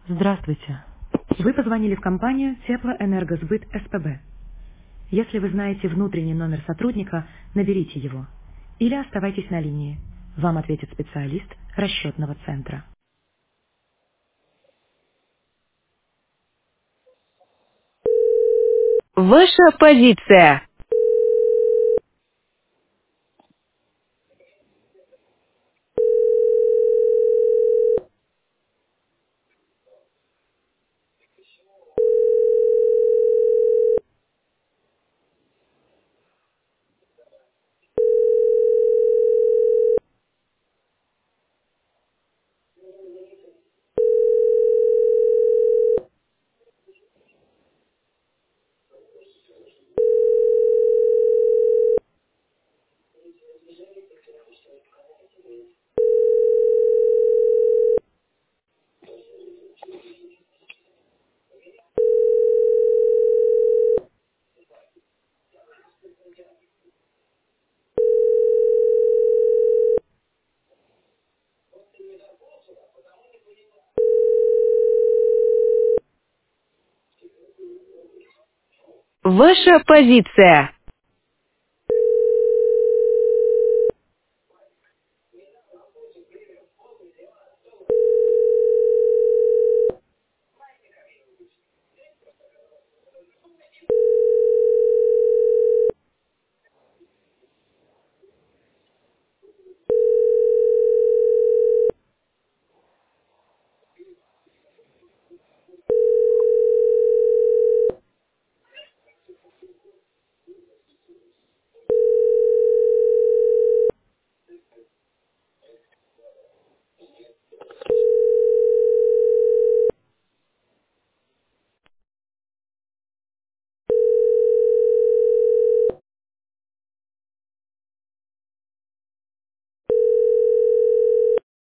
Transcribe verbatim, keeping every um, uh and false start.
Здравствуйте. Вы позвонили в компанию Теплоэнергосбыт СПБ. Если вы знаете внутренний номер сотрудника, наберите его. Или оставайтесь на линии. Вам ответит специалист расчетного центра. Ваша позиция. Ваша позиция.